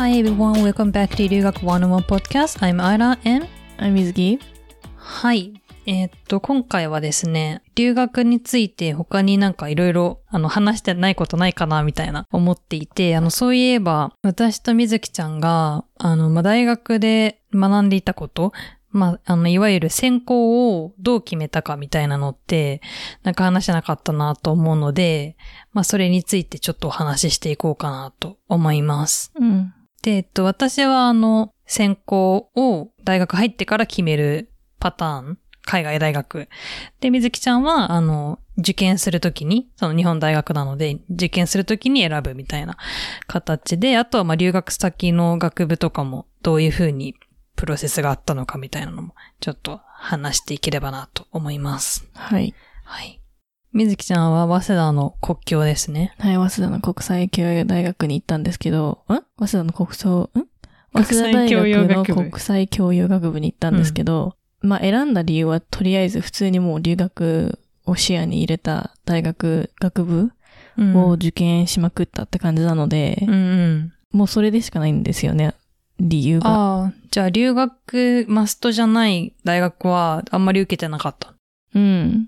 Hi everyone, welcome back to 留学101 podcast. I'm Aira and I'm Mizuki. はい。今回はですね、留学について他になんかいろいろ話してないことないかなみたいな思っていて、そういえば私とみずきちゃんが、大学で学んでいたこと、いわゆる専攻をどう決めたかみたいなのって、なんか話してなかったなと思うので、それについてちょっとお話ししていこうかなと思います。 うん。 で、私は専攻を大学入ってから決めるパターン、海外大学。で、みずきちゃんは、受験するときに、その日本大学なので、受験するときに選ぶみたいな形で、あとは留学先の学部とかもどういうふうにプロセスがあったのかみたいなのも、ちょっと話していければなと思います。 はい。 はい。みずきちゃんは早稲田の国教ですね。 はい、早稲田の国際教養大学に行ったんですけど、早稲田の国際大学の国際教養学部に行ったんですけど、選んだ理由はとりあえず普通にもう留学を視野に入れた学部を受験しまくったって感じなので、もうそれでしかないんですよね、理由が。 じゃあ留学マストじゃない大学はあんまり受けてなかった。 うん。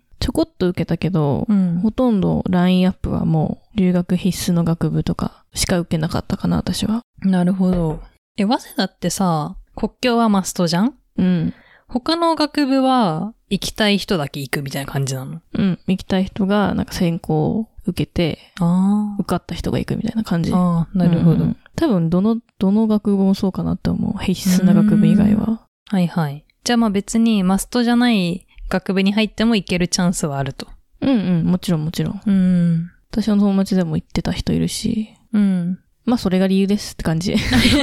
ちょこっと受けたけど、ほとんどラインアップはもう留学必須の学部とかしか受けなかったかな、私は。 なるほど。早稲田ってさ、国教はマストじゃん？ うん。 他の学部は行きたい人だけ行くみたいな感じなの？ うん。行きたい人がなんか専攻を受けて、受かった人が行くみたいな感じ。 なるほど。 多分どの学部もそうかなって思う。必須な学部以外は。 はいはい。じゃあ別にマストじゃない学部に入っても行けるチャンスはあると。 もちろん。私の友達でも行ってた人いるし。それが理由ですって感じ。な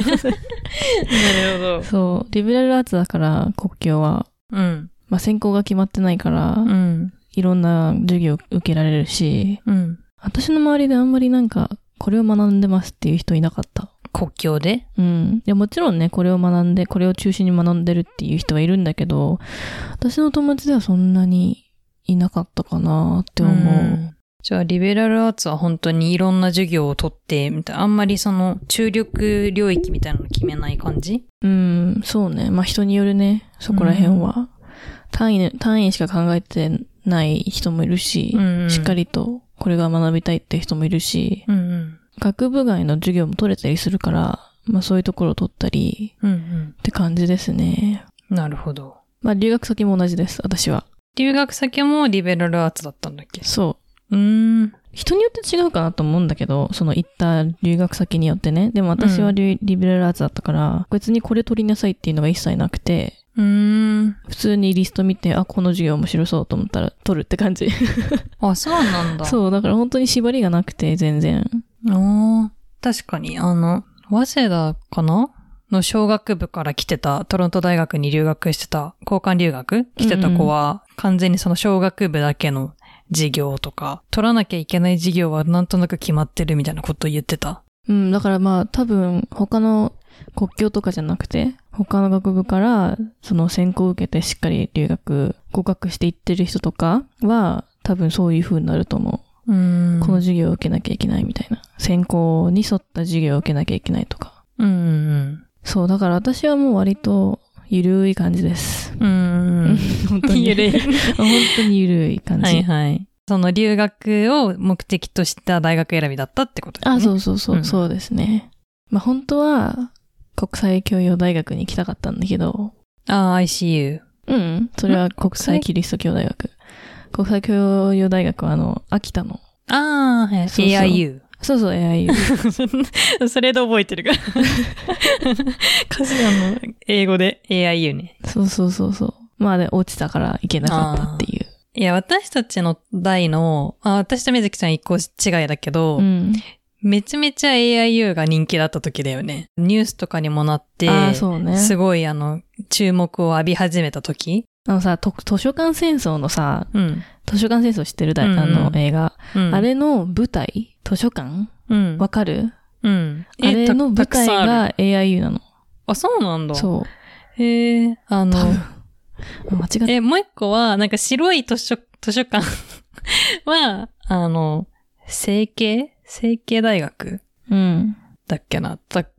るほど。 そう。リベラルアーツだから国教は。専攻が決まってないから、いろんな授業受けられるし、私の周りであんまりなんか、これを学んでますっていう人いなかった。 国教で？ いや、もちろんね、これを学んで、これを中心に学んでるっていう人はいるんだけど、私の友達ではそんなにいなかったかなって思う。 じゃあ、リベラルアーツは本当にいろんな授業を取って、みたいな、あんまりその、注力領域みたいなの決めない感じ？ そうね。人によるね、そこら辺は。単位しか考えてない人もいるし、しっかりとこれが学びたいって人もいるし、学部外の授業も取れたりするから、そういうところを取ったり、って感じですね。 なるほど。 留学先も同じです、私は。 留学先もリベラルアーツだったんだっけ？ そう。人によって違うかなと思うんだけど、その行った留学先によってね。でも私はリベラルアーツだったから、別にこれ取りなさいっていうのが一切なくて、普通にリスト見て、この授業面白そうと思ったら取るって感じ。 そうなんだ。 そう、だから本当に縛りがなくて、全然。 確かに、早稲田かなの小学部から来てた、トロント大学に留学してた、交換留学来てた子は、完全にその小学部だけの授業とか、取らなきゃいけない授業はなんとなく決まってるみたいなことを言ってた。 だから多分他の国教とかじゃなくて、他の学部からその専攻を受けてしっかり合格していってる人とかは、多分そういう風になると思う。この授業を受けなきゃいけないみたいな。専攻に沿った授業を受けなきゃいけないとか。そう、だから私はもう割とゆるい感じです。本当に。 ゆるい。 本当にゆるい感じ。 はいはい。その留学を目的とした大学選びだったってことですね。 そうですね。本当は国際教養大学に行きたかったんだけど。 ICU。 それは国際キリスト教大学。国際教養大学は秋田の。 AIU。 そう、AIU。 それで覚えてるから。英語で AIU ね。 そう。で、落ちたから行けなかったっていう。 いや、私たちの代の、私とみずきちゃん一個違いだけど、めちゃめちゃ AIU が人気だった時だよね。ニュースとかにもなって、 そうね、 すごい注目を浴び始めた時。 図書館戦争のさ、図書館戦争知ってる映画、あれの舞台図書館わかる？あれの舞台が AIU なの。 そうなんだ。 そう。 間違って。もう一個は、なんか白い図書館は、成蹊大学だっけな。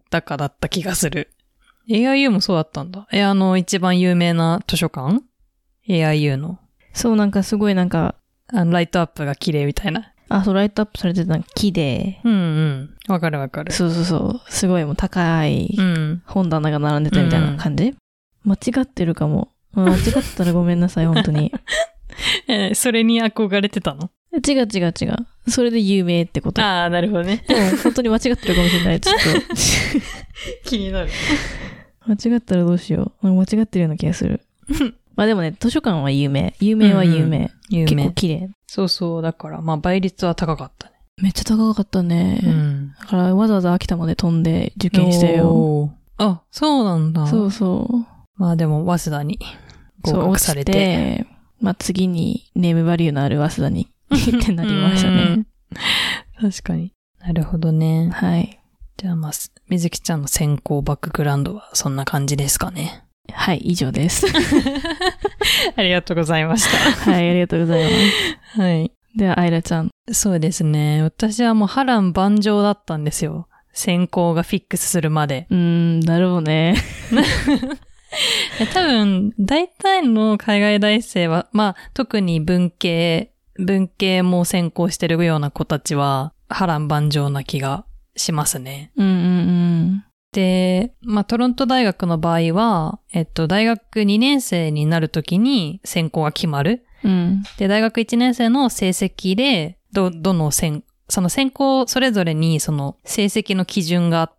だかだった気がする。AIU もそうだったんだ。一番有名な図書館 ?AIU の。 そう、なんかすごいなんか、 ライトアップが綺麗みたいな。 そう、ライトアップされてた木で。 うんうん。わかるわかる。 そうそうそう。すごいもう高い本棚が並んでたみたいな感じ、間違ってるかも。間違ったらごめんなさい、本当に。 それに憧れてたの？ 違う。それで有名ってこと。 ああ、なるほどね。 でも本当に間違ってるかもしれない。ちょっと。 気になる。 間違ったらどうしよう。間違ってるような気がする。まあでもね、図書館は有名。有名は有名。 有名。 結構綺麗。 そうそう。だから、まあ倍率は高かったね。 めっちゃ高かったね。だからわざわざ秋田まで飛んで受験してよ。 あ、そうなんだ。 そうそう。 まあでも、早稲田に合格されて。 まあ次にネームバリューのある早稲田にってなりましたね。 確かに。なるほどね。 はい。 じゃあまあ、水木ちゃんの専攻バックグラウンドはそんな感じですかね。 はい、以上です。 ありがとうございました。 はい、ありがとうございます。 はい。 では、アイラちゃん。 そうですね。私はもう波乱万丈だったんですよ。専攻がフィックスするまで。 だろうね。 多分、大体の海外大生は、まあ、特に文系も専攻してるような子たちは、波乱万丈な気がしますね。で、まあ、トロント大学の場合は、大学2年生になるときに専攻が決まる。で、大学1年生の成績で、その専攻それぞれにその成績の基準があって、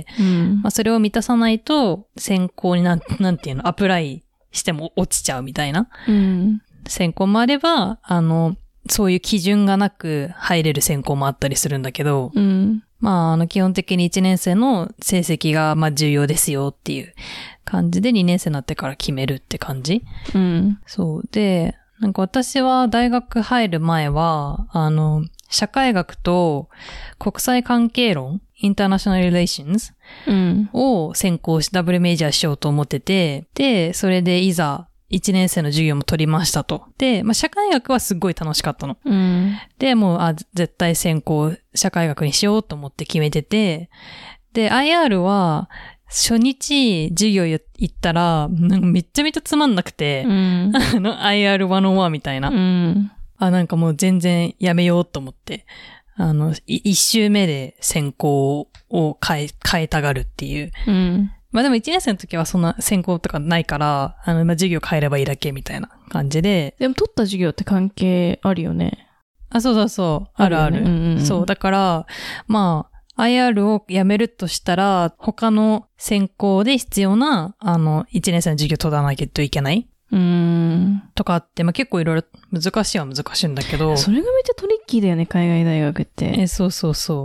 まあ、それを満たさないと専攻になんていうの、アプライしても落ちちゃうみたいな。専攻もあれば、そういう基準がなく入れる専攻もあったりするんだけど、まあ、基本的に1年生の成績がまあ重要ですよっていう感じで2年生になってから決めるって感じ。そう。で、なんか私は大学入る前は、社会学と国際関係論、インターナショナルリレーションズを専攻し、ダブルメジャーしようと思ってて、で、それでいざ1年生の授業も取りましたと。で、まあ、社会学はすっごい楽しかったの。で、もう、絶対専攻社会学にしようと思って決めてて、で、IR は、初日授業行ったら、なんかめっちゃめちゃつまんなくて、IR101 みたいな。なんかもう全然やめようと思って、一周目で専攻を変えたがるっていう。まあでも1年生の時はそんな専攻とかないから、まあ授業変えればいいだけみたいな感じで。 でも取った授業って関係あるよね。 そう。あるある。そう。だから、まあ、IR をやめるとしたら、他の専攻で必要な、1年生の授業取らなきゃいけないとかあって、まあ結構いろいろ難しいは難しいんだけど。 それがめっちゃトリッキーだよね、海外大学って。 そう。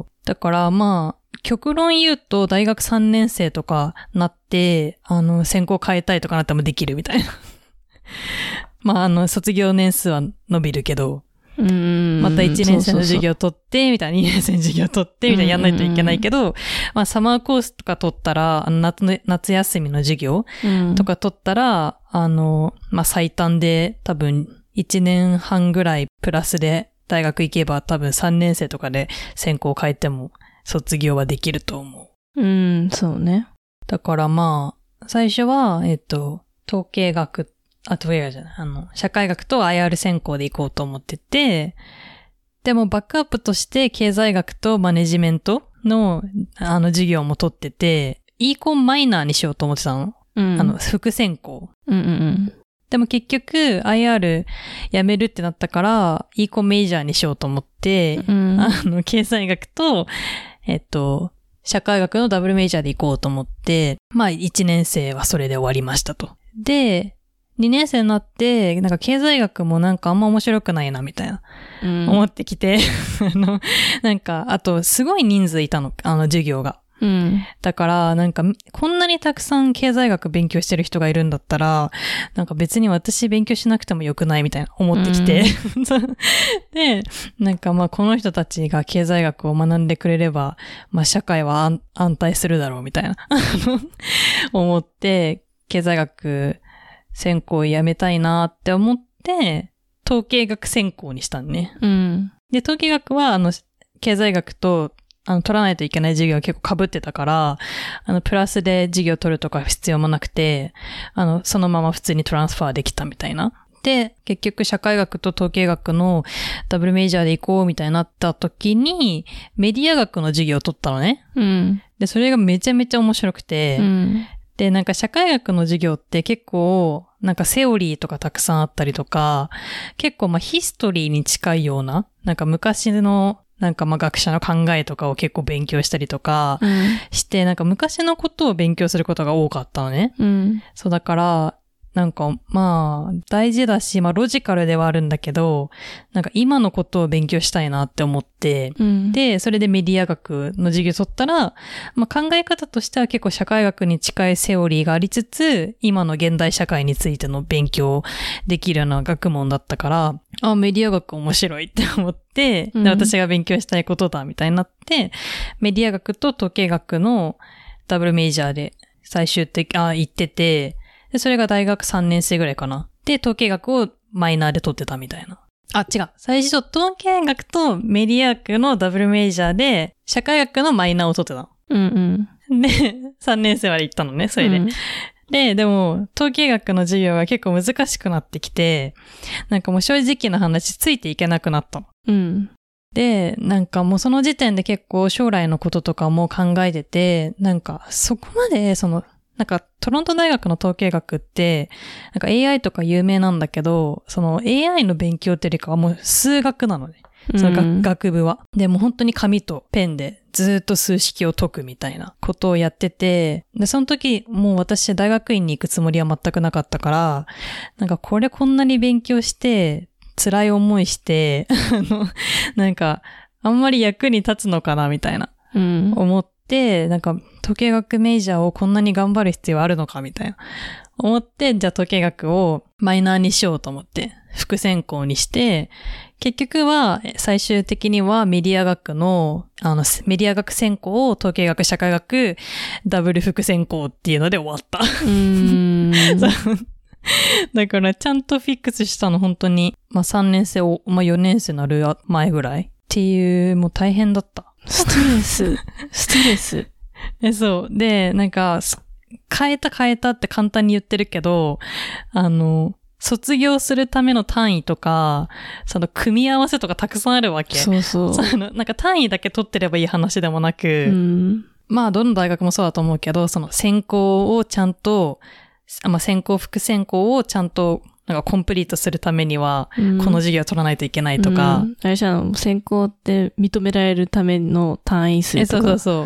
だからまあ、極論言うと大学3年生とかなって、専攻変えたいとかなってもできるみたいな。まあ卒業年数は伸びるけど、また1年生の授業取って、みたいな、2年生の授業取って、みたいなやんないといけないけど、まあサマーコースとか取ったら、夏休みの授業とか取ったら、まあ最短で多分1年半ぐらいプラスで大学行けば多分3年生とかで専攻変えても卒業はできると思う。そうね。 だからまあ、最初は、統計学社会学と IR 専攻で行こうと思ってて、でもバックアップとして経済学とマネジメントの、授業も取ってて、イーコンマイナーにしようと思ってたの。副専攻。でも結局 IR やめるってなったから、イーコンメジャーにしようと思って、経済学と、社会学のダブルメジャーで行こうと思って、まあ1年生はそれで終わりましたと。で、2年生になって、なんか経済学もなんかあんま面白くないな、みたいな、思ってきて、なんか、あと、すごい人数いたの、授業が。だから、なんか、こんなにたくさん経済学勉強してる人がいるんだったら、なんか別に私勉強しなくてもよくないみたいな思ってきて。で、なんかまあこの人たちが経済学を学んでくれれば、まあ社会は安泰するだろうみたいな思って、経済学専攻やめたいなって思って、統計学専攻にしたんね。で、統計学は経済学と取らないといけない授業が結構被ってたから、プラスで授業取るとか必要もなくて、そのまま普通にトランスファーできたみたいな。で、結局社会学と統計学のダブルメジャーで行こうみたいになった時に、メディア学の授業を取ったのね。 うん。 で、それがめちゃめちゃ面白くて、 うん。 で、なんか社会学の授業って結構、なんかセオリーとかたくさんあったりとか、結構ヒストリーに近いような、なんか昔の、なんか学者の考えとかを結構勉強したりとかして、なんか昔のことを勉強することが多かったのね。 うん。 そうだから、なんか大事だし、ロジカルではあるんだけど、なんか今のことを勉強したいなって思って、 うん、 で、それでメディア学の授業を取ったら、考え方としては結構社会学に近いセオリーがありつつ、今の現代社会についての勉強できるような学問だったから、メディア学面白いって思って、で、私が勉強したいことだみたいになって、メディア学と統計学のダブルメジャーで最終的、行ってて、で、それが大学3年生ぐらいかな。で、統計学をマイナーで取ってたみたいな。違う。最初、統計学とメディア学のダブルメジャーで、社会学のマイナーを取ってたの。 うんうん。 で、3年生まで行ったのね、それで。うん、でも、統計学の授業が結構難しくなってきて、なんかもう正直な話ついていけなくなったの。 うん。 で、なんかもうその時点で結構将来のこととかも考えてて、なんかそこまでなんかトロント大学の統計学って、なんか AI とか有名なんだけど、その AI の勉強っていうよりかはもう数学なのね。その学部は。で、もう本当に紙とペンでずっと数式を解くみたいなことをやってて、で、その時もう私大学院に行くつもりは全くなかったから、なんかこんなに勉強して辛い思いして、なんかあんまり役に立つのかなみたいな、思って、なんか統計学メジャーをこんなに頑張る必要あるのかみたいな思って、じゃあ統計学をマイナーにしようと思って副専攻にして、結局は最終的にはメディア学のメディア学専攻を統計学社会学ダブル副専攻っていうので終わった。だからちゃんとフィックスしたの本当に3年生を4年生になる前ぐらいっていう、もう大変だった。 ストレス。 そう。で、なんか、変えたって簡単に言ってるけど、卒業するための単位とか、その組み合わせとかたくさんあるわけ。 そうそう。 なんか単位だけ取ってればいい話でもなく、どの大学もそうだと思うけど、その専攻をちゃんと、専攻、副専攻をちゃんと、なんかコンプリートするためには、この授業を取らないといけないとか。 あれじゃん、専攻って認められるための単位数とか。 そう。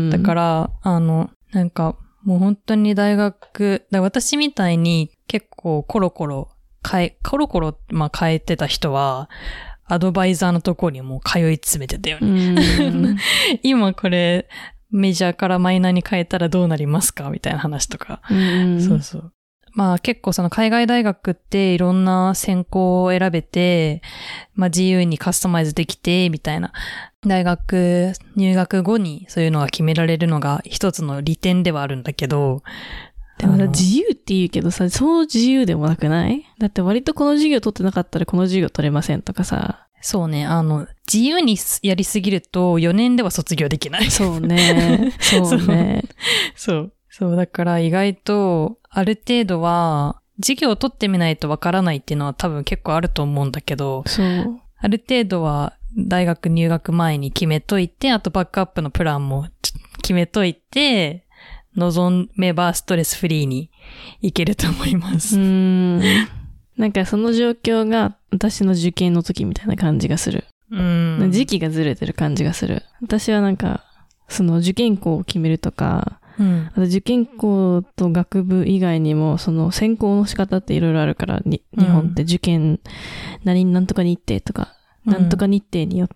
だから、なんか、もう本当に私みたいに結構コロコロ変えてた人は、アドバイザーのところにもう通い詰めてたよね。今これ、メジャーからマイナーに変えたらどうなりますかみたいな話とか。そうそう。結構その海外大学っていろんな専攻を選べて、自由にカスタマイズできて、みたいな。大学入学後にそういうのが決められるのが一つの利点ではあるんだけど。 でも自由って言うけどさ、そう自由でもなくない？だって割とこの授業取ってなかったらこの授業取れませんとかさ。 そうね、自由にやりすぎると4年では卒業できない。 そうね。そうね。 そう、だから意外と、ある程度は、授業を取ってみないとわからないっていうのは多分結構あると思うんだけど、 そう。 ある程度は大学入学前に決めといて、あとバックアップのプランも決めといて、望めばストレスフリーにいけると思います。 なんかその状況が私の受験の時みたいな感じがする。時期がずれてる感じがする。私はなんか、その受験校を決めるとか、あと受験校と学部以外にも、その専攻の仕方っていろいろあるから、日本って受験、なんとか日程とか、なんとか日程によって、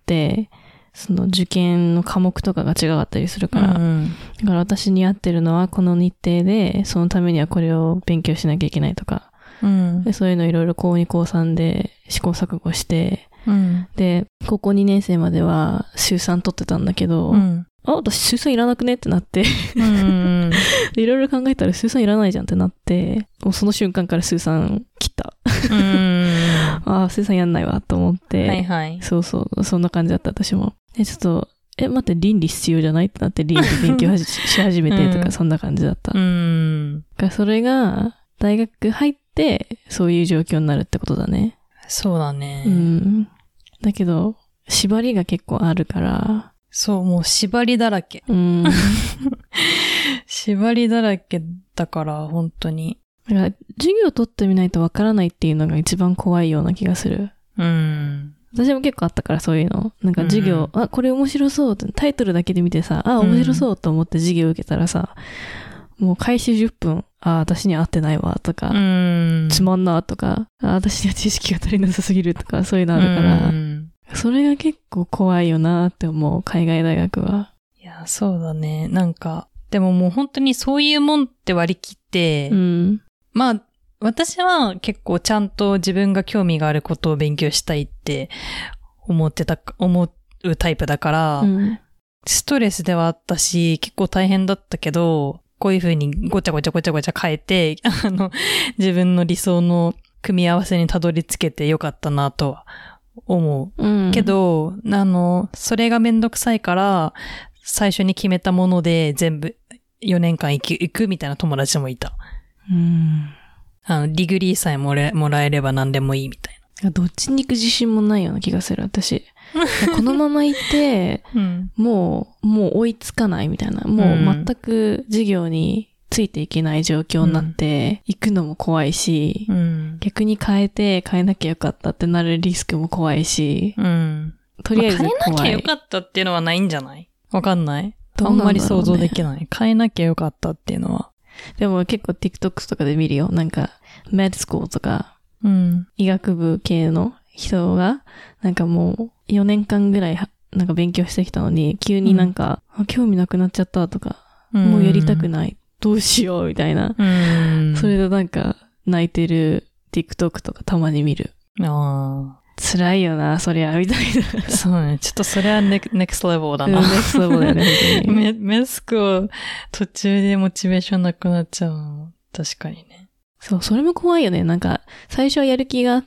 その受験の科目とかが違かったりするから、だから私に合ってるのはこの日程で、そのためにはこれを勉強しなきゃいけないとか、でそういうのいろいろ高2高3で試行錯誤して、で、高校2年生までは週3取ってたんだけど、私週3いらなくねってなって、いろいろ考えたら週3いらないじゃんってなって、もうその瞬間から週3切った。週3やんないわと思って、そうそう、そんな感じだった私も。で、ちょっと、 待って、倫理必要じゃないってなって倫理勉強し始めてとか、そんな感じだった。それが、大学入って、そういう状況になるってことだね。 そうだね。 だけど、縛りが結構あるから。 そう、もう縛りだらけ。縛りだらけだから、本当に。 だから授業を取ってみないとわからないっていうのが一番怖いような気がする。私も結構あったからそういうの。なんか授業、これ面白そうって、タイトルだけで見てさ、面白そうと思って授業受けたらさ、もう開始10分、私には合ってないわとか、つまんなとか、私には知識が足りなさすぎるとか、そういうのあるから、それが結構怖いよなって思う、海外大学は。 いや、そうだね。なんか、でももう本当にそういうもんって割り切って、まあ、私は結構ちゃんと自分が興味があることを勉強したいって思うタイプだから、ストレスではあったし、結構大変だったけど、こういう風にごちゃごちゃ変えて、自分の理想の組み合わせにたどり着けてよかったなとは思う。けど、それがめんどくさいから、最初に決めたもので全部4年間行くみたいな友達もいた。ディグリーさえもらえれば何でもいいみたいな。どっちに行く自信もないような気がする、私。このまま行って、もう追いつかないみたいな。もう全く授業についていけない状況になって、行くのも怖いし、逆に変えなきゃよかったってなるリスクも怖いし、とりあえず怖い。 変えなきゃよかったっていうのはないんじゃない？わかんない。あんまり想像できない。変えなきゃよかったっていうのは。 でも結構 TikTok とかで見るよ。なんか、med school とか、医学部系の人が、なんかもう4年間ぐらいなんか勉強してきたのに、急になんか、興味なくなっちゃったとか、もうやりたくない。どうしようみたいな。それでなんか、泣いてる TikTok とかたまに見る。辛いよな、そりゃ、みたいな。 そうね。ちょっとそれはnext level だな。 next level だよね、本当に。 メスクを途中でモチベーションなくなっちゃうの。確かにね。 そう、それも怖いよね。なんか、最初はやる気があって、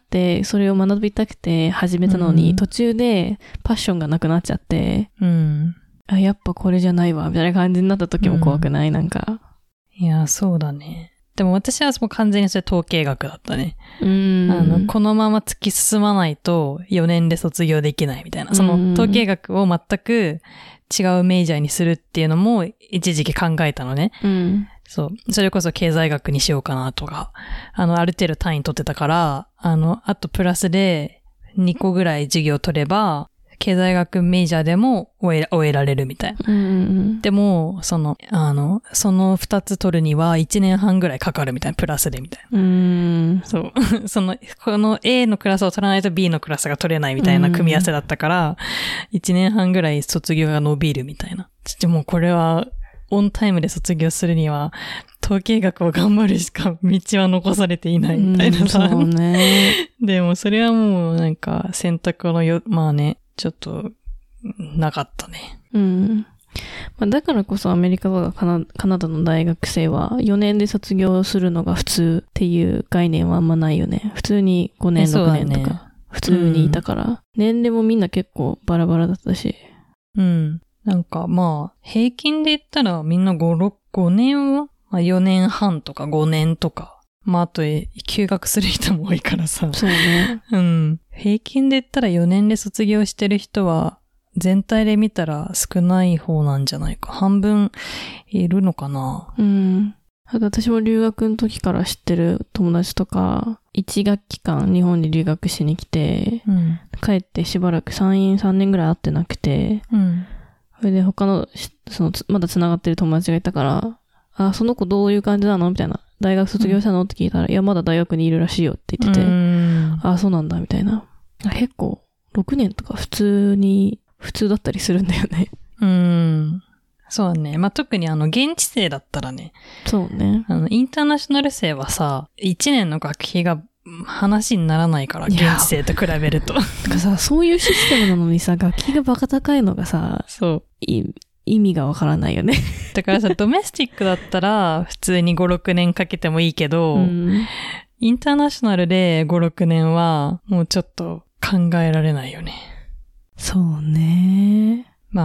それを学びたくて始めたのに、途中でパッションがなくなっちゃって、やっぱこれじゃないわ、みたいな感じになった時も怖くない？なんか。 いや、そうだね。でも私はもう完全にそれ統計学だったね。このまま突き進まないと4年で卒業できないみたいな。その統計学を全く違うメジャーにするっていうのも一時期考えたのね。そう。それこそ経済学にしようかなとか。ある程度単位取ってたから、あとプラスで2個ぐらい授業取れば、経済学メジャーでも終えられるみたいな。でも、その2つ取るには1年半ぐらいかかるみたいな、プラスでみたいな。そう。この A のクラスを取らないと B のクラスが取れないみたいな組み合わせだったから、1年半ぐらい卒業が伸びるみたいな。もうこれは、オンタイムで卒業するには、統計学を頑張るしか道は残されていないみたいなさ。 そうね。 でもそれはもうなんか選択のまあね、ちょっと、なかったね。 だからこそアメリカとかカナダの大学生は4年で卒業するのが普通っていう概念はあんまないよね。普通に5年、6年とか、普通にいたから、年齢もみんな結構バラバラだったし。 なんかまあ、平均で言ったらみんな5年は、まあ、4年半とか5年とか。まあ、あと、休学する人も多いからさ。 そうね。 平均で言ったら4年で卒業してる人は、全体で見たら少ない方なんじゃないか。半分いるのかな。 私も留学の時から知ってる友達とか、1学期間日本に留学しに来て、帰ってしばらく3年ぐらい会ってなくて、それで他の、まだ繋がってる友達がいたから、その子どういう感じなのみたいな。大学卒業したのって聞いたら、いや、まだ大学にいるらしいよって言ってて、そうなんだ、みたいな。結構、6年とか普通だったりするんだよね。 そうね。まあ、特に現地生だったらね。 そうね。 インターナショナル生はさ、1年の学費が話にならないから、現地生と比べると。 さ、そういうシステムなのにさ、学費がバカ高いのがさ、 そう。 意味がわからないよね。 だからさ、ドメスティックだったら普通に5、6年かけてもいいけど、インターナショナルで5、6年はもうちょっと考えられないよね。 そうね。 まあ、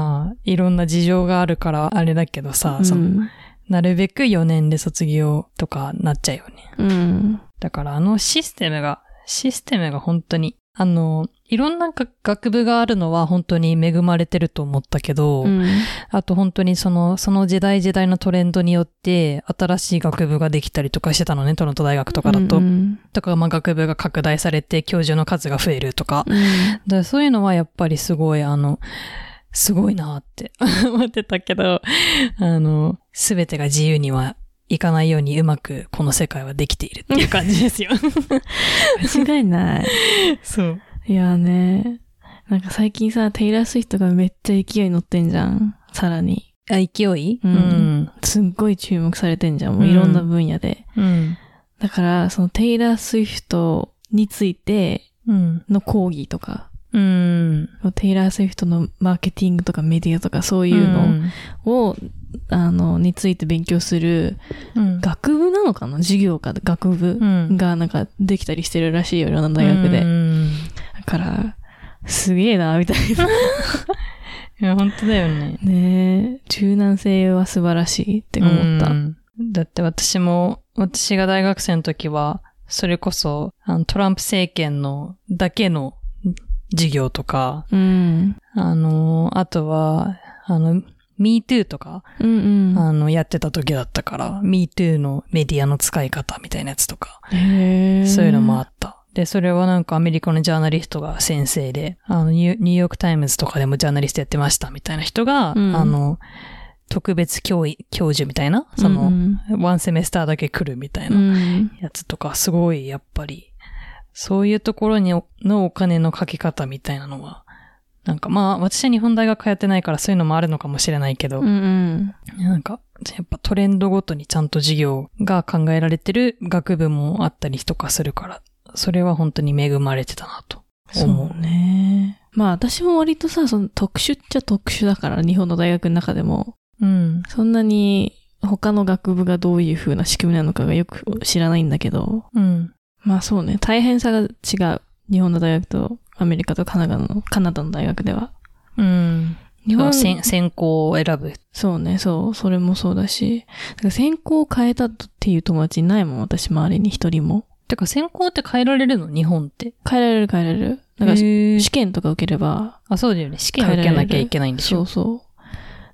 いろんな事情があるからあれだけどさ、なるべく4年で卒業とかなっちゃうよね。だからシステムが本当に、いろんな学部があるのは本当に恵まれてると思ったけど、あと本当にその時代のトレンドによって新しい学部ができたりとかしてたのね、トロント大学とかだと。とか、学部が拡大されて教授の数が増えるとか。だからそういうのはやっぱりすごいすごいなって思ってたけど、すべてが自由にはいかないようにうまくこの世界はできているっていう感じですよ。 間違いない。 そう。 いやね、なんか最近さ、テイラー・スウィフトがめっちゃ勢いに乗ってんじゃん。さらに。 勢い？ すっごい注目されてんじゃん。もういろんな分野で。だから、そのテイラー・スウィフトについての講義とか、テイラー・スウィフトのマーケティングとかメディアとかそういうのを、について勉強する、学部なのかな？授業か学部がなんかできたりしてるらしいよ、いろんな大学で。だから、すげえな、みたいな。いや、本当だよね。 ねえ、柔軟性は素晴らしいって思った。 だって私が大学生の時は、それこそ、トランプ政権のだけの授業とか、あとは、MeToo とか、やってた時だったから、MeToo のメディアの使い方みたいなやつとか、そういうのもあった。で、それはなんかアメリカのジャーナリストが先生で、ニューヨークタイムズとかでもジャーナリストやってましたみたいな人が、特別教授みたいな、ワンセメスターだけ来るみたいなやつとか、すごいやっぱり、そういうところのお金のかけ方みたいなのは、なんか私は日本大学通ってないからそういうのもあるのかもしれないけど、なんか、やっぱトレンドごとにちゃんと授業が考えられてる学部もあったりとかするから、それは本当に恵まれてたなと思う。 そうね。私も割とさ、その特殊っちゃ特殊だから、日本の大学の中でも。そんなに他の学部がどういう風な仕組みなのかがよく知らないんだけど。そうね。大変さが違う。日本の大学とアメリカとカナダの大学では。 日本専攻を選ぶ。 そうね、そう。それもそうだし。専攻を変えたっていう友達いないもん、私周りに一人も。 てか専攻って変えられるの？日本って。 変えられる。なんか試験とか受ければ。 そうだよね。試験受けなきゃいけないんでしょ。 そう。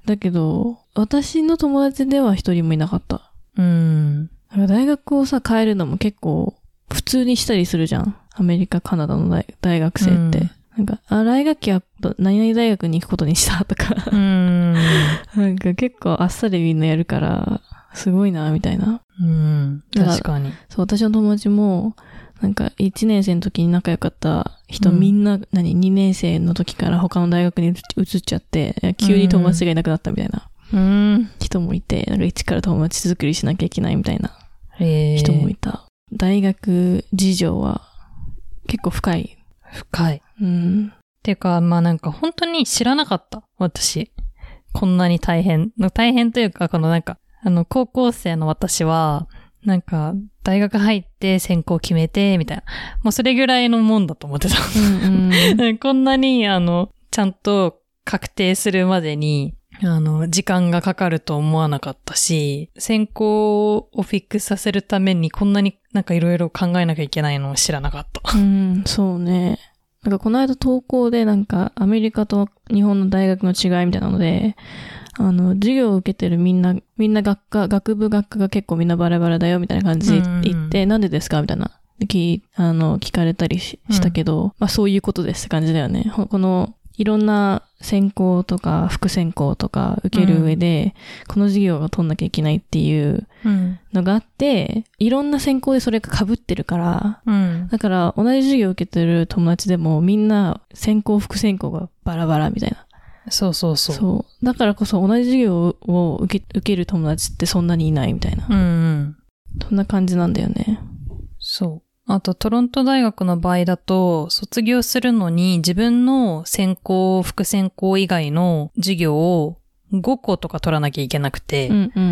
だけど、私の友達では一人もいなかった。大学をさ、変えるのも結構普通にしたりするじゃん。アメリカ、カナダの大学生って。なんか、来学期は何々大学に行くことにしたとか。なんか結構あっさりみんなやるから、すごいな、みたいな。 確かに。 そう、私の友達も、なんか1年生の時に仲良かった人、みんな、2年生の時から他の大学に移っちゃって、急に友達がいなくなったみたいな人もいて、なんか一から友達作りしなきゃいけないみたいな人もいた。大学事情は結構深い。 ていうか、なんか本当に知らなかった。私。こんなに大変というか、高校生の私は、なんか、大学入って専攻決めて、みたいな。もうそれぐらいのもんだと思ってた。こんなに、ちゃんと確定するまでに、時間がかかると思わなかったし、専攻をフィックスさせるためにこんなになんかいろいろ考えなきゃいけないのを知らなかった。 そうね。なんかこの間投稿でなんかアメリカと日本の大学の違いみたいなので、授業を受けてるみんな学部学科が結構みんなバラバラだよみたいな感じで言って、なんでですかみたいな。聞かれたりしたけど、そういうことですって感じだよね。この、いろんな専攻とか副専攻とか受ける上で、この授業が取んなきゃいけないっていうのがあって、いろんな専攻でそれが被ってるから、だから同じ授業を受けてる友達でもみんな専攻副専攻がバラバラみたいな。 そう。 だからこそ同じ授業を受ける友達ってそんなにいないみたいな。そんな感じなんだよね。 そう。あと、トロント大学の場合だと、卒業するのに自分の専攻、副専攻以外の授業を5個とか取らなきゃいけなくて、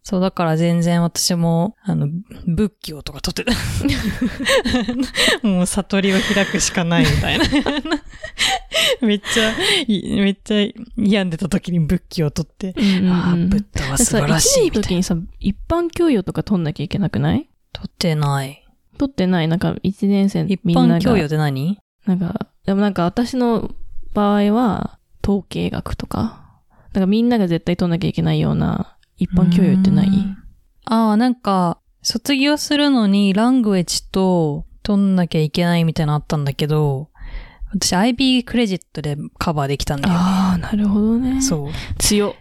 そう、だから全然私も、仏教とか取ってた。もう悟りを開くしかないみたいな。めっちゃ病んでた時に仏教を取って、ああ、ブッダは素晴らしいみたいな。 1年の時にさ、一般教養とか取んなきゃいけなくない？ 取ってない。 取ってない。なんか1年生一みんなが。 般教養って何？ でもなんか私の場合は、統計学とか。だからみんなが絶対取んなきゃいけないような一般教養ってない？ ああ、なんか、卒業するのにラングエッジと取んなきゃいけないみたいなのあったんだけど、私 IB クレジットでカバーできたんだよね。 ああ、なるほどね。 そう。 強。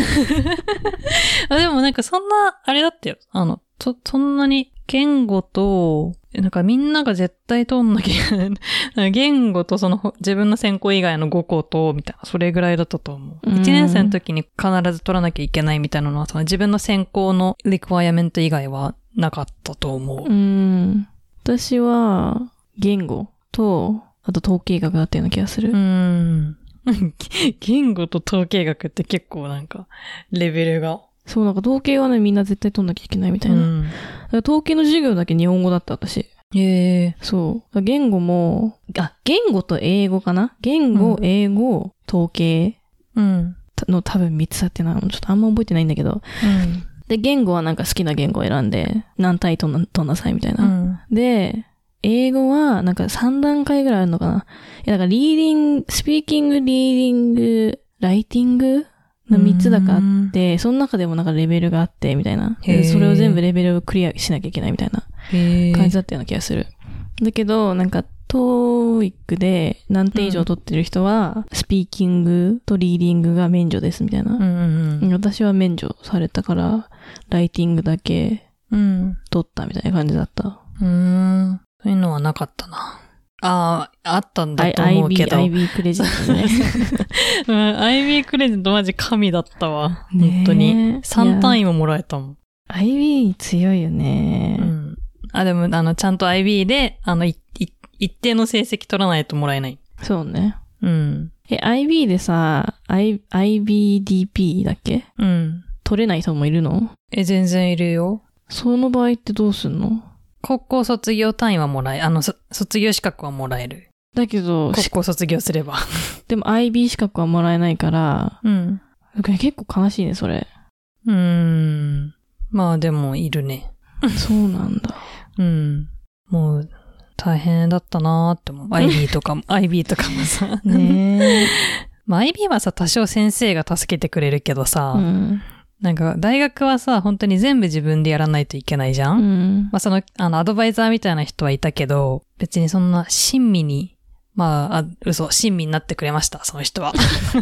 でもなんかそんな、あれだったよ。そんなに言語と、なんかみんなが絶対取んなきゃいけない。言語とその自分の専攻以外の5個と、みたいな、それぐらいだったと思う。1年生の時に必ず取らなきゃいけないみたいなのは、その自分の専攻のリクワイアメント以外はなかったと思う。 私は、言語と、あと統計学だったような気がする。 言語と統計学って結構なんか、レベルが。 そう、なんか統計はね、みんな絶対取んなきゃいけないみたいな。だから統計の授業だけ日本語だった、私。そう。言語も、言語と英語かな？言語、英語、統計の多分3つあってな、ちょっとあんま覚えてないんだけど。で、言語はなんか好きな言語を選んで、何単位取んなさいみたいな。で、英語はなんか3段階ぐらいあるのかな。だからスピーキング、リーディング、ライティングの3つだかあって、その中でもなんかレベルがあって、みたいな。それを全部レベルをクリアしなきゃいけないみたいな感じだったような気がする。だけど、なんか、TOEIC で何点以上取ってる人は、スピーキングとリーディングが免除ですみたいな。私は免除されたから、ライティングだけ取ったみたいな感じだった。 そういうのはなかったな。あったんだと思うけど。 IB クレジットね。 IB クレジットマジ神だったわ。本当に。3単位ももらえたもん。 IB 強いよね。 でも、ちゃんと IB で、一定の成績取らないともらえない。 そうね。IB でさ、IBDP だっけ？取れない人もいるの？ 全然いるよ。 その場合ってどうすんの？ 高校卒業単位はもらえ、卒業資格はもらえる。だけど、高校卒業すれば。 でも IB 資格はもらえないから、結構悲しいね、それ。 まあでも、いるね。 そうなんだ。 もう、大変だったなーって思う。IB とかもさ。まあ IB はさ、多少先生が助けてくれるけどさ、なんか、大学はさ、本当に全部自分でやらないといけないじゃん？まあアドバイザーみたいな人はいたけど、別にそんな親身に、親身になってくれました、その人は。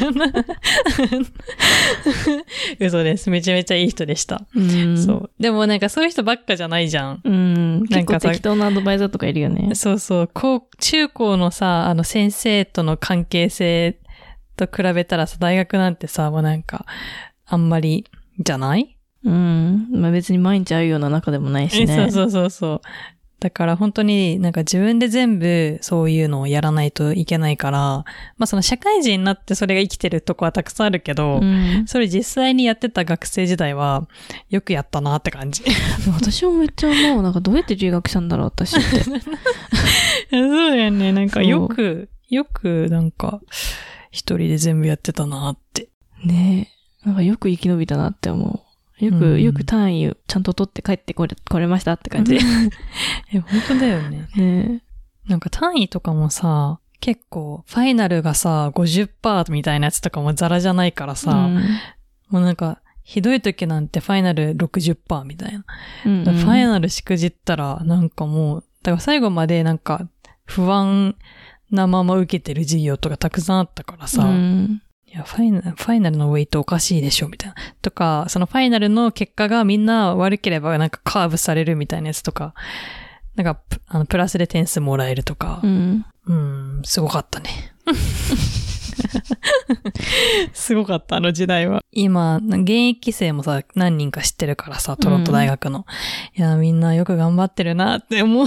嘘です。めちゃめちゃいい人でした。そう。でもなんかそういう人ばっかじゃないじゃん。 結構適当なアドバイザーとかいるよね。 そうそう。中高のさ、先生との関係性と比べたらさ、大学なんてさ、もうなんか、あんまり、じゃない？ まあ別に毎日会うような仲でもないしね。 そう。だから本当になんか自分で全部そういうのをやらないといけないから、まあその社会人になってそれが生きてるとこはたくさんあるけど、それ実際にやってた学生時代はよくやったなって感じ。 私もめっちゃ思う。なんかどうやって留学したんだろう、私って。 そうだよね。なんかよくなんか一人で全部やってたなって。 ねえ。なんかよく生き延びたなって思う。よく単位をちゃんと取って帰ってこれましたって感じ。 本当だよね。なんか単位とかもさ、結構ファイナルがさ、50% みたいなやつとかもザラじゃないからさ、もうなんか、ひどい時なんてファイナル 60% みたいな。ファイナルしくじったら、なんかもう、だから最後までなんか不安なまま受けてる授業とかたくさんあったからさ、いや、ファイナルのウェイトおかしいでしょみたいな。とか、そのファイナルの結果がみんな悪ければなんかカーブされるみたいなやつとか、なんか、プラスで点数もらえるとか、すごかったね。すごかった、あの時代は。今、現役生もさ、何人か知ってるからさ、トロント大学の。いや、みんなよく頑張ってるなって思う。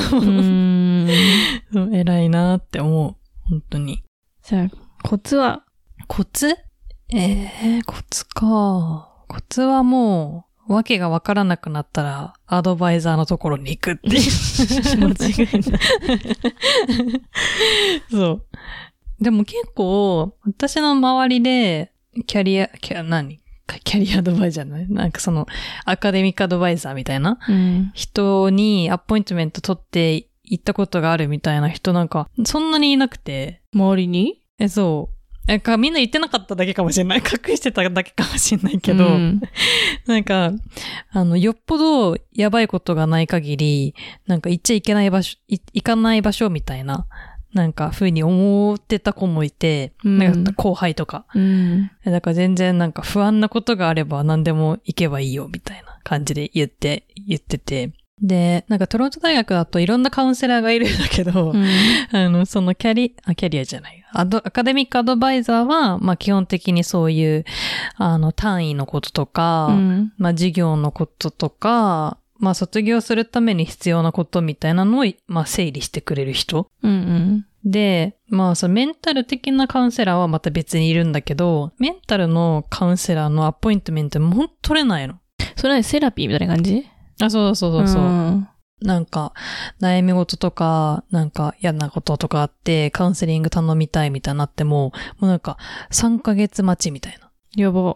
偉いなって思う。本当に。 じゃあ、コツは？ コツ？コツか。コツはもう、 わけがわからなくなったら、アドバイザーのところに行くっていう。 間違いない。 そう。でも結構、私の周りで、キャリアアドバイザーじゃない？なんかその、アカデミックアドバイザーみたいな人にアポイントメント取って行ったことがあるみたいな人なんか、そんなにいなくて。 周りに？ そう。みんな言ってなかっただけかもしれない。隠してただけかもしれないけど、なんか、よっぽどやばいことがない限り、なんか行っちゃいけない場所、行かない場所みたいな、なんか風に思ってた子もいて、なんか後輩とか。だから全然なんか不安なことがあれば何でも行けばいいよみたいな感じで言ってて。で、なんかトロント大学だといろんなカウンセラーがいるんだけど、そのキャリアじゃない。アカデミックアドバイザーは、まあ基本的にそういう、単位のこととか、まあ授業のこととか、まあ卒業するために必要なことみたいなのを、まあ整理してくれる人。で、まあそのメンタル的なカウンセラーはまた別にいるんだけど、メンタルのカウンセラーのアポイントメントもう取れないの。 それはセラピーみたいな感じ？ そう。なんか、悩み事とか、なんか嫌なこととかあって、カウンセリング頼みたいみたいになっても、もうなんか、3ヶ月待ちみたいな。 やば。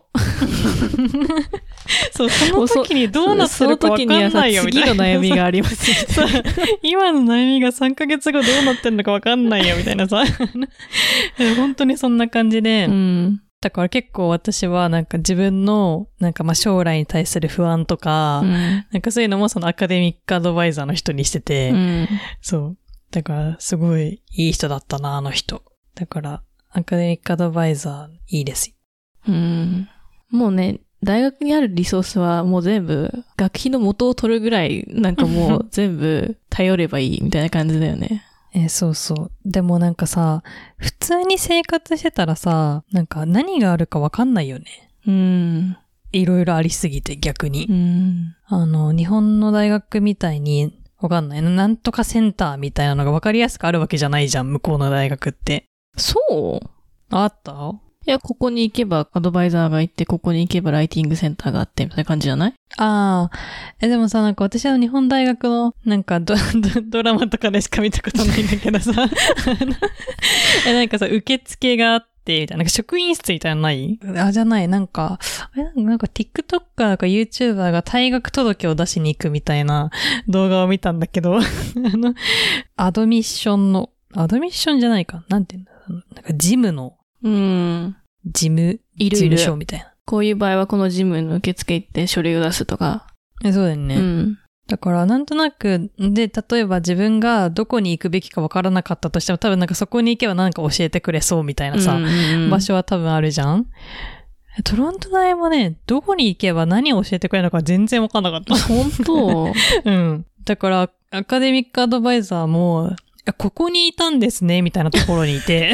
そう、その時にどうなってるかわかんないよみたいな。 次の悩みがありますみたいな。 今の悩みが3ヶ月後どうなってるのかわかんないよみたいなさ。本当にそんな感じで、だから結構私はなんか自分のなんかまあ将来に対する不安とか、なんかそういうのもそのアカデミックアドバイザーの人にしてて、そう。だからすごいいい人だったな、あの人。だからアカデミックアドバイザーいいですよ。 もうね、大学にあるリソースはもう全部学費の元を取るぐらいなんかもう全部頼ればいいみたいな感じだよね。 そうそう。でもなんかさ、普通に生活してたらさ、なんか何があるかわかんないよね。いろいろありすぎて逆に。日本の大学みたいに、わかんない。なんとかセンターみたいなのがわかりやすくあるわけじゃないじゃん、向こうの大学って。 そうあった？ いや、ここに行けばアドバイザーがいて、ここに行けばライティングセンターがあって、みたいな感じじゃない？ でもさ、なんか私の日本大学の、なんかドラマとかでしか見たことないんだけどさ、なんかさ、受付があって、みたいな、なんか職員室みたいなのない？じゃない、なんか TikToker とか YouTuber が退学届を出しに行くみたいな動画を見たんだけど、アドミッションじゃないか。なんて言うんだろう。なんかジムの、事務所みたいな。 こういう場合はこの事務の受付行って書類を出すとか。 そうだよね。だからなんとなく、で、例えば自分がどこに行くべきかわからなかったとしても多分なんかそこに行けばなんか教えてくれそうみたいなさ、場所は多分あるじゃん。トロント大もね、どこに行けば何を教えてくれるのか全然わかんなかった。 本当？ だからアカデミックアドバイザーも、ここにいたんですね、みたいなところにいて。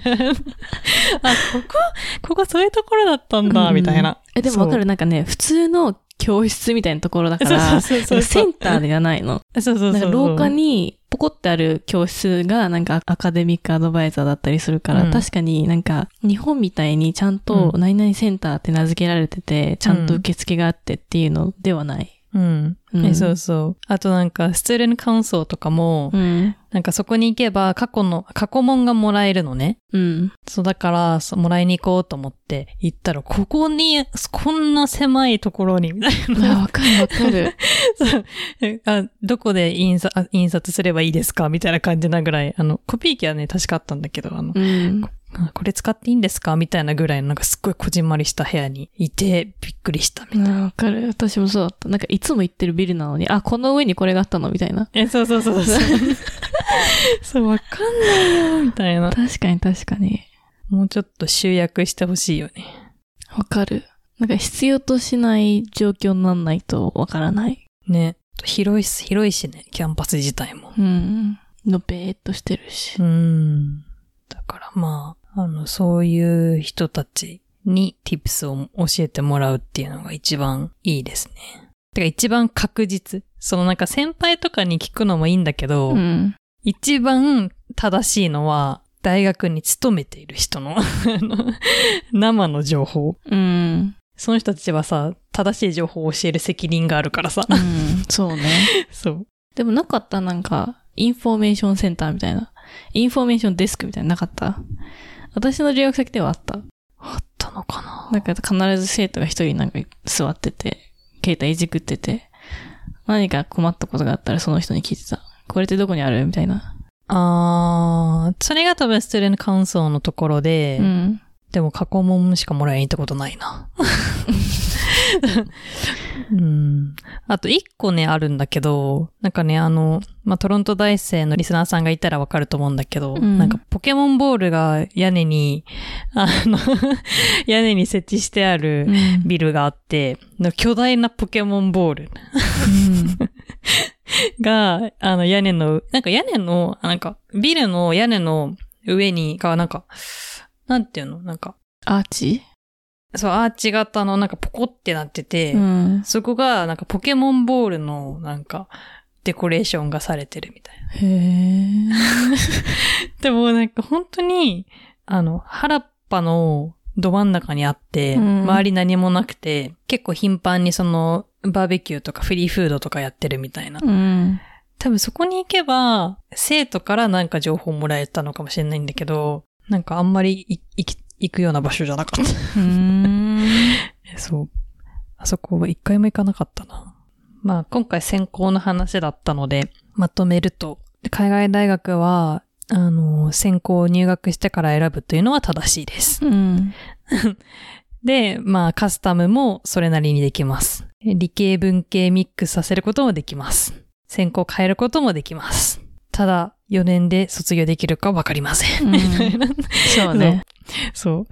ここそういうところだったんだ、みたいな。 でもわかる、なんかね、普通の教室みたいなところだから、センターではないの。なんか廊下にポコってある教室がなんかアカデミックアドバイザーだったりするから、確かになんか日本みたいにちゃんと何々センターって名付けられてて、ちゃんと受付があってっていうのではない。そうそう。あとなんか、スチューデントカウンセルとかも、なんかそこに行けば過去問がもらえるのね。そうだから、もらいに行こうと思って行ったら、ここに、こんな狭いところに、みたいな。わかる。 そうどこで印刷すればいいですかみたいな感じなぐらい、コピー機はね、確かあったんだけど、これ使っていいんですかみたいなぐらいのなんかすっごいこじんまりした部屋にいてびっくりしたみたいな。 わかる。私もそうだった。なんかいつも行ってるビルなのに、この上にこれがあったのみたいな。 そう。そう、わかんないよみたいな。 確かに。 もうちょっと集約してほしいよね。 わかる。なんか必要としない状況にならないとわからない。 ね。広いしね、キャンパス自体も。 のべーっとしてるし。 だからまあ、そういう人たちに tips を教えてもらうっていうのが一番いいですね。てか一番確実。なんか先輩とかに聞くのもいいんだけど、一番正しいのは大学に勤めている人の生の情報。 その人たちはさ、正しい情報を教える責任があるからさ。 うん、そうね。 そう。 でもなかったなんか、インフォメーションセンターみたいな。インフォメーションデスクみたいななかった？私の留学先ではあった。 あったのかな？ なんか必ず生徒が一人なんか座ってて、携帯いじくってて、何か困ったことがあったらその人に聞いてた。これってどこにあるみたいな。 それが多分ストゥーデントカウンセルのところで、 うん。 でも過去問しかもらいに行ったことないな。うん。あと一個ね、あるんだけど、なんかね、トロント大生のリスナーさんがいたらわかると思うんだけど、なんかポケモンボールが屋根に設置してあるビルがあって、巨大なポケモンボール。が、屋根の、ビルの屋根の上に、なんていうのアーチ？ そう、アーチ型のポコってなってて、そこがポケモンボールのデコレーションがされてるみたいな。 へー。でも本当に、原っぱのど真ん中にあって、周り何もなくて、結構頻繁にバーベキューとかフリーフードとかやってるみたいな。多分そこに行けば、生徒から情報もらえたのかもしれないんだけど、あんまり行くような場所じゃなかった。そう。あそこは一回も行かなかったな。まあ今回専攻の話だったので、まとめると、海外大学は、専攻を入学してから選ぶというのは正しいです。で、まあカスタムもそれなりにできます。理系文系ミックスさせることもできます。専攻変えることもできます。ただ、4年で卒業できるかわかりません。 そうね。 そう。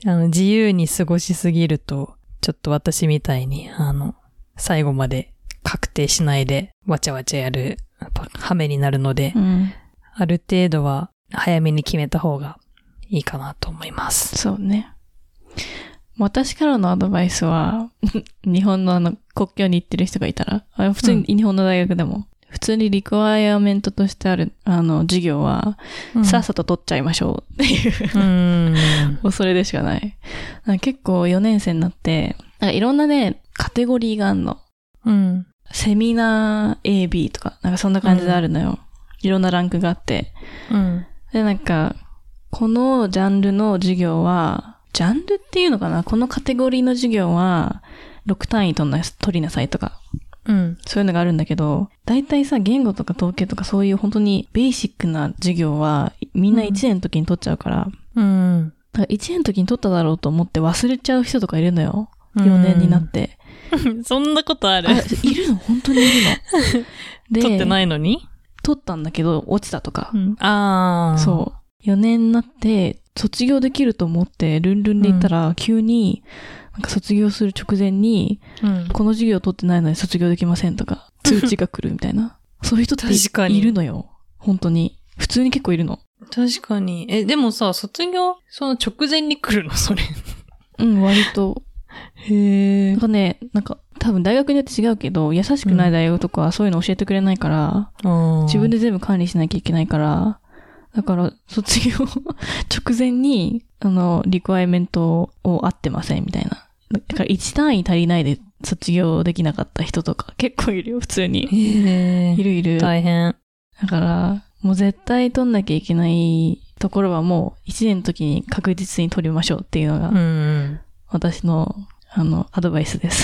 自由に過ごしすぎると、ちょっと私みたいに、最後まで確定しないで、わちゃわちゃやる、羽目になるので、ある程度は早めに決めた方がいいかなと思います。 そうね。私からのアドバイスは、日本の国境に行ってる人がいたら、普通に日本の大学でも、普通にリクワイアメントとしてある、授業は、さっさと取っちゃいましょうっていう、もうそれでしかない。結構4年生になって、いろんなね、カテゴリーがあんの。セミナー A、B とか、そんな感じであるのよ。いろんなランクがあって。で、このジャンルの授業は、ジャンルっていうのかな？このカテゴリーの授業は、6単位取りなさいとか。そういうのがあるんだけど、大体さ、言語とか統計とかそういう本当にベーシックな授業は、みんな1年の時に取っちゃうから。だから1年の時に取っただろうと思って忘れちゃう人とかいるのよ。4年になって。 そんなことある？ いるの？本当にいるの。 で、取ってないのに？ 取ったんだけど、落ちたとか。そう。4年になって、卒業できると思って、ルンルンで行ったら、急に、卒業する直前に、この授業取ってないので卒業できませんとか、通知が来るみたいな。そういう人っているのよ。本当に。普通に結構いるの。 確かに。でもさ、卒業、その直前に来るのそれ。 割と。 へー。 ね、多分大学によって違うけど、優しくない大学とかはそういうの教えてくれないから、自分で全部管理しなきゃいけないから、だから、卒業直前に、リクワイメントを合ってませんみたいな。だから1単位足りないで卒業できなかった人とか結構いるよ、普通に。いるいる。 大変。 だから、もう絶対取んなきゃいけないところはもう1年の時に確実に取りましょうっていうのが、私の、アドバイスです。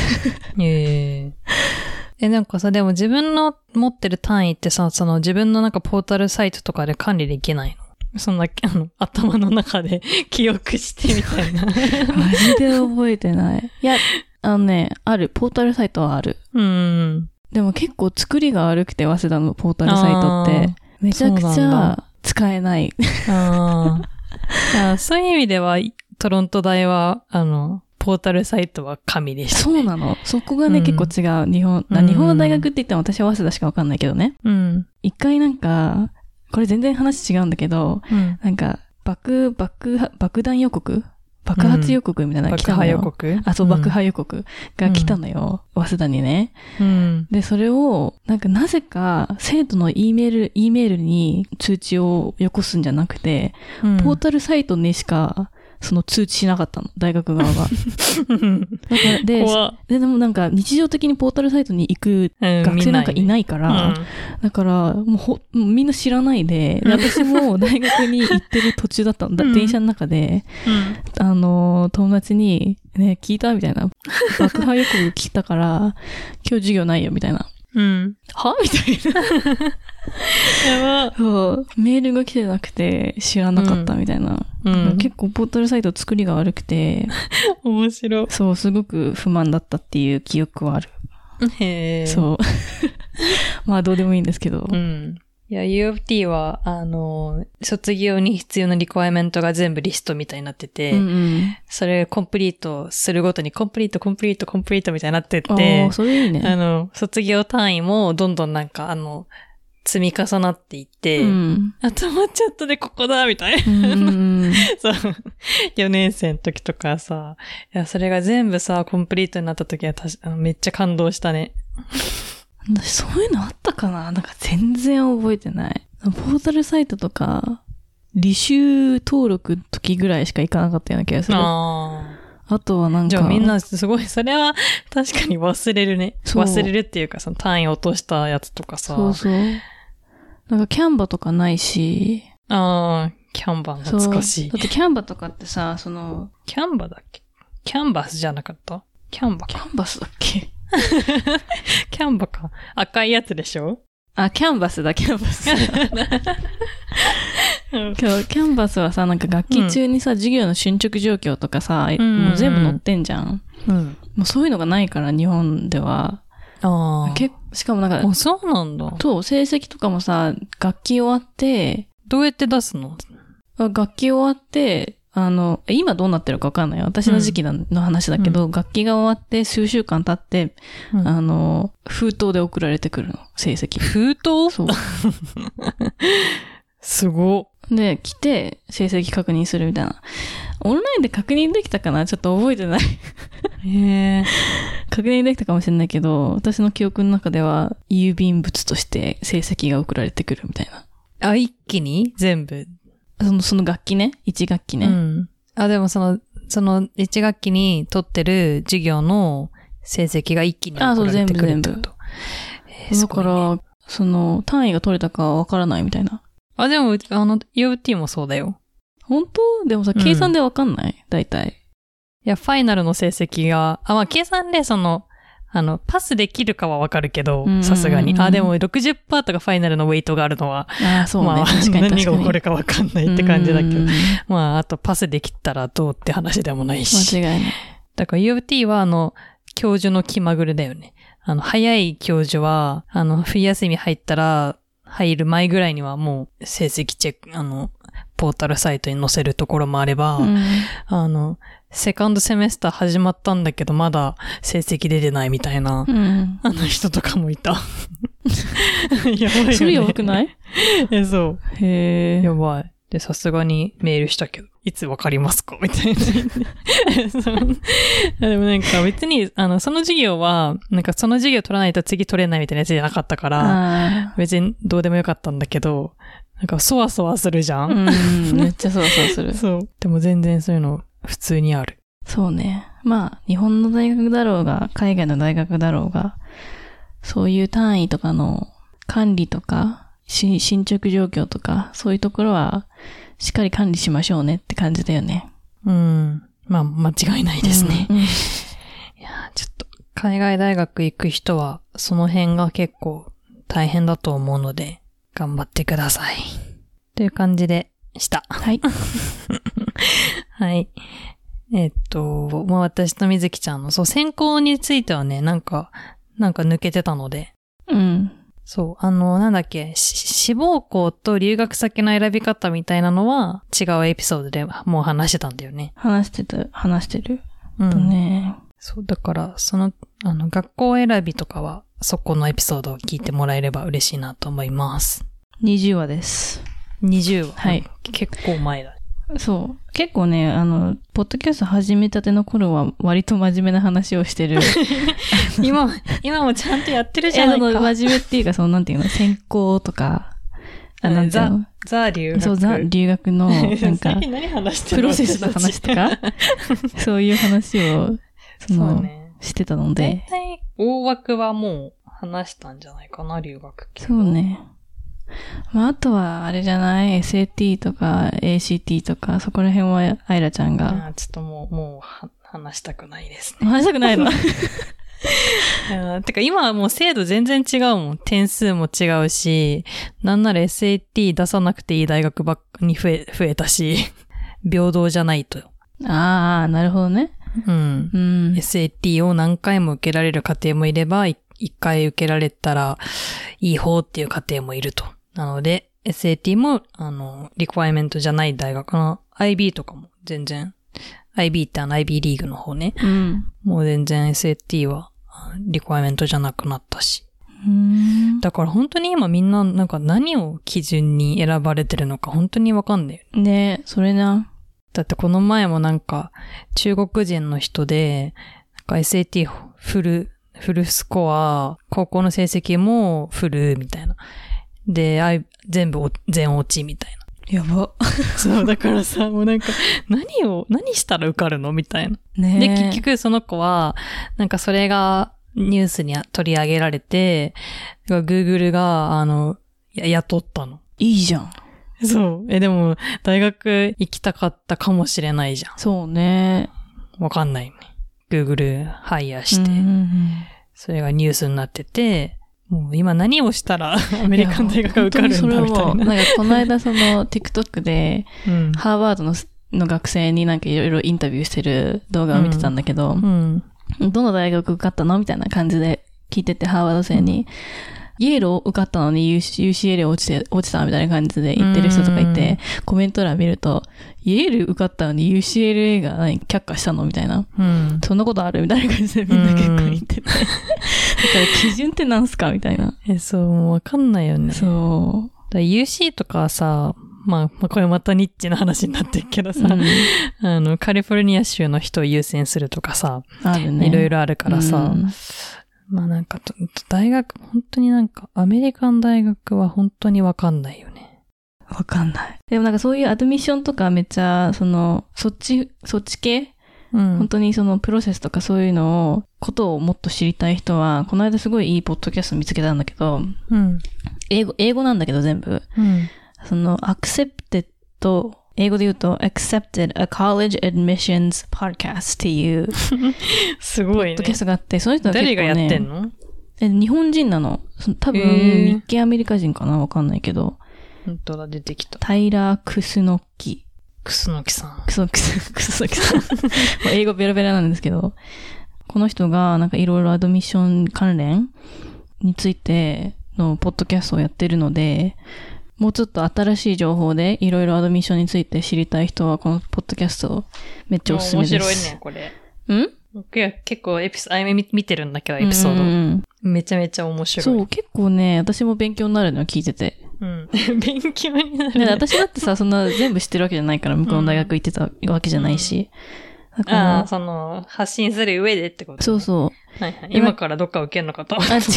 でも自分の持ってる単位ってさ、自分のポータルサイトとかで管理できないの？そんな、頭の中で記憶してみたいな。 マジで覚えてない。いや、ある。ポータルサイトはある。でも結構作りが悪くて、早稲田のポータルサイトって、めちゃくちゃ使えない。 そういう意味では、トロント大は、ポータルサイトは神でしたね。 そうなの。そこがね、結構違う。日本の大学って言っても私は早稲田しかわかんないけどね。一回これ全然話違うんだけど、爆弾予告？爆発予告みたいなのが来たのよ。 爆破予告？ そう、爆破予告が来たのよ。早稲田にね。で、それを、なぜか、生徒の E メールに通知をよこすんじゃなくて、ポータルサイトにしかその通知しなかったの、大学側が。だからでもなんか日常的にポータルサイトに行く学生なんかいないから、だからもうみんな知らないで、私も大学に行ってる途中だったの。電車の中で、友達に、ね、聞いたみたいな。爆破予告聞いたから、今日授業ないよみたいな。はみたいな。やば。そう。メールが来てなくて知らなかったみたいな。結構ポータルサイト作りが悪くて。 面白い。 そう、すごく不満だったっていう記憶はある。 へー。 そう。まあどうでもいいんですけど。 いや、U of T は、卒業に必要なリクワイアメントが全部リストみたいになってて、それコンプリートするごとにコンプリートみたいになってって、 それいいね。 卒業単位もどんどんなんか、積み重なっていって、たまっちゃったでここだみたいな。そう。4年生の時とかさ、いや、それが全部さ、コンプリートになった時はめっちゃ感動したね。 そういうのあったかな？なんか全然覚えてない。ポータルサイトとか、履修登録の時ぐらいしか行かなかったような気がする。あとはなんか。 じゃあみんなすごい、それは確かに忘れるね。忘れるっていうか、その単位落としたやつとかさ。 そう。なんかキャンバとかないし。 キャンバ懐かしい。 だってキャンバとかってさ、 キャンバだっけ？キャンバスじゃなかった？キャンバスだっけ？キャンバか。赤いやつでしょ？ キャンバスだ。キャンバスはさ、なんか学期中にさ、授業の進捗状況とかさ、もう全部載ってんじゃん。もうそういうのがないから、日本では。しかもなんか、 そうなんだ。 成績とかもさ、学期終わって、 どうやって出すの？ 学期終わって、今どうなってるかわかんないよ。私の時期の話だけど、学期が終わって数週間経って、封筒で送られてくるの、成績。 封筒？ そう。 すご。 で、来て、成績確認するみたいな。オンラインで確認できたかな？ちょっと覚えてない。確認できたかもしれないけど、私の記憶の中では、郵便物として成績が送られてくるみたいな。 一気に？全部？ その学期ね。1学期ね。 でもその1学期に取ってる授業の成績が一気に送られてくるってこと？ だから、単位が取れたかわからないみたいな。 でも、UT もそうだよ。 本当？でもさ、計算でわかんない？大体。 いや、ファイナルの成績が、計算でパスできるかはわかるけど、さすがに。でも 60% とかファイナルのウェイトがあるのは、 そうね。 何が起こるかわかんないって感じだけど、あとパスできたらどうって話でもないし。 間違いない。 だから UT は教授の気まぐれだよね。早い教授は、冬休み入ったら、入る前ぐらいにはもう成績チェック、ポータルサイトに載せるところもあれば、セカンドセメスター始まったんだけど、まだ成績出てないみたいな、人とかもいた。やばいよね。 それやばくない？ そう。やばい。で、さすがにメールしたけど、いつわかりますかみたいな。でもなんか別に、その授業は、なんかその授業取らないと次取れないみたいなやつじゃなかったから、別にどうでもよかったんだけど、なんかそわそわするじゃん。 めっちゃそわそわする。 そう。でも全然そういうの普通にある。 そうね。日本の大学だろうが、海外の大学だろうが、そういう単位とかの管理とか、進捗状況とか、そういうところは、しっかり管理しましょうねって感じだよね。 間違いないですね。いや、ちょっと、海外大学行く人は、その辺が結構大変だと思うので、頑張ってください。という感じでした。 はい。 はい。私とみずきちゃんの、専攻についてはね、なんか抜けてたので。そう、なんだっけ、志望校と留学先の選び方みたいなのは違うエピソードでもう話してたんだよね。 話してる。 そう、だから、学校選びとかは、そこのエピソードを聞いてもらえれば嬉しいなと思います。 20話です。 20話？ はい。 結構前だ。 そう。結構ね、ポッドキャスト始めたての頃は割と真面目な話をしてる。 今もちゃんとやってるじゃないか。 真面目っていうか、なんていうの、専攻とか、 なんていうの？ ザ留学。 そう、ザ留学の、なんか、 何話してるプロセスの話とか、そういう話を、 そうね。 してたので。 大体、大枠はもう話したんじゃないかな、留学系。 そうね。まあ、あとは、あれじゃない ?SAT とか ACT とか、そこら辺は、アイラちゃんが。 ちょっともう話したくないですね。 話したくないのてか今はもう制度全然違うもん。点数も違うし、なんなら SAT 出さなくていい大学ばっかに増えたし、平等じゃないと。 ああ、なるほどね。 うん。SAT を何回も受けられる家庭もいれば、一回受けられたらいい方っていう家庭もいると。なので、SAT も、リクワイアメントじゃない大学の IB とかも全然、IB って IB リーグの方ね。もう全然 SAT はリクワイアメントじゃなくなったし。だから本当に今みんななんか何を基準に選ばれてるのか本当にわかんないよね。ね、それな。 だってこの前もなんか中国人の人で、なんか SAT フルスコア、高校の成績もフルみたいな。で、全落ちみたいな。 やば。 そう、だからさ、もうなんか、何したら受かるのみたいな。 ね。 で、結局その子は、なんかそれがニュースに取り上げられて、Google が、雇ったの。 いいじゃん。 そう。でも、大学行きたかったかもしれないじゃん。 そうね。 わかんないね。Google ハイヤーして、それがニュースになってて、もう今何をしたらアメリカン大学が受かるんだみたいな。 なんかこの間TikTok で、ハーバードの学生になんかいろいろインタビューしてる動画を見てたんだけど、どの大学受かったのみたいな感じで聞いてて、ハーバード生に、イエール受かったのに UCLA 落ちたみたいな感じで言ってる人とかいて、コメント欄見ると、イエール受かったのに UCLA が却下したのみたいな。そんなことあるみたいな感じでみんな結構言ってて。だから基準ってなんすかみたいな。 そう、もうわかんないよね。 そう。 UC とかさ、まあ、これまたニッチな話になってるけどさ、カリフォルニア州の人を優先するとかさ、 あるね。 いろいろあるからさ、まあなんか、大学、本当になんか、アメリカン大学は本当にわかんないよね。 わかんない。でもなんかそういうアドミッションとかめっちゃ、そっち系、本当にそのプロセスとかそういうことをもっと知りたい人は、この間すごいいいポッドキャスト見つけたんだけど、英語なんだけど全部。accepted 英語で言うと accepted a college admissions podcast っていうすごいね。 ポッドキャストがあって、その人は結構ね、 誰がやってんの？ 日本人なの。多分日系アメリカ人かなわかんないけど。 本当だ、出てきた。 タイラー・クスノキ。 クスノキさん。 クスノキさん。英語ベラベラなんですけど、この人がなんかいろいろアドミッション関連についてのポッドキャストをやってるので、もうちょっと新しい情報でいろいろアドミッションについて知りたい人はこのポッドキャストをめっちゃおすすめです。 面白いね、これ。結構見てるんだけど、エピソード。めちゃめちゃ面白い。 そう、結構ね、私も勉強になるのを聞いてて。 勉強になる、ね。 私だってさ、そんな全部知ってるわけじゃないから、向こうの大学行ってたわけじゃないし。 発信する上でってこと、ね、 そうそう。 はいはい、今からどっか受けるのかと。 違う。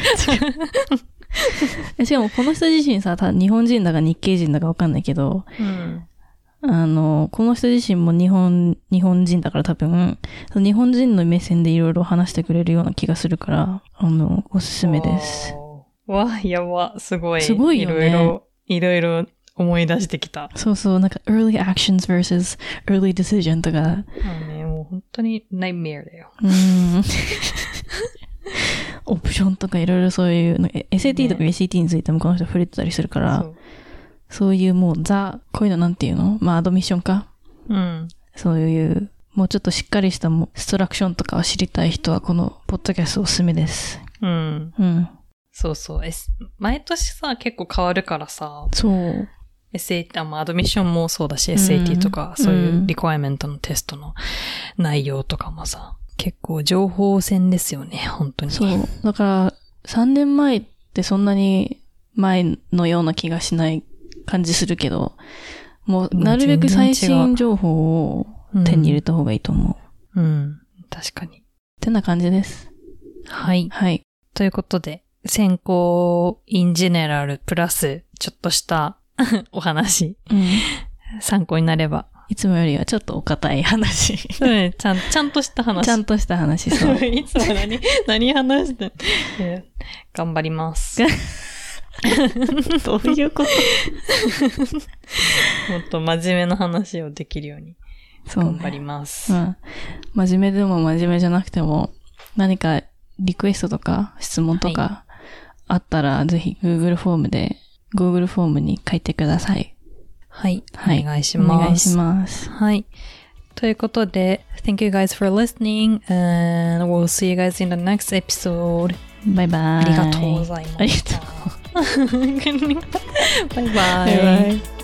しかもこの人自身さ、日本人だか日系人だかわかんないけど、この人自身も日本人だから多分、日本人の目線でいろいろ話してくれるような気がするから、おすすめです。 わ、やば、すごい。 すごいよね。 いろいろ思い出してきた。 そうそう、なんか early actions versus early decision とか。 もう本当にナイメアだよ。 オプションとかいろいろそういう、SAT とか ACT についてもこの人触れてたりするから、そういうもうこういうのなんていうの？まあアドミッションか。そういう、もうちょっとしっかりしたストラクションとかを知りたい人はこのポッドキャストおすすめです。 そうそう。毎年さ、結構変わるからさ。 そう。 SAT、アドミッションもそうだし、SAT とか、そういうリクワイアメントのテストの内容とかもさ、結構情報戦ですよね、本当に。 そう。だから、3年前ってそんなに前のような気がしない感じするけど、もう、なるべく最新情報を手に入れた方がいいと思う。確かに。 ってな感じです。 はい。 はい。 ということで、専攻インジェネラルプラスちょっとしたお話、 うん。 参考になれば。 いつもよりはちょっとお堅い話。 そうね、ちゃんとした話。 ちゃんとした話、そう。 いつも何話してん頑張ります。 どういうこともっと真面目な話をできるようにそうね頑張ります。 まあ、真面目でも真面目じゃなくても、何かリクエストとか質問とかあったら、ぜひ Google フォームに書いてください。 はい。 はい。 お願いします。 お願いします。 はい。ということで、Thank you guys for listening and we'll see you guys in the next episode. バイバイ。 ありがとうございました。 ありがとう。 バイバイ。 バイバイ。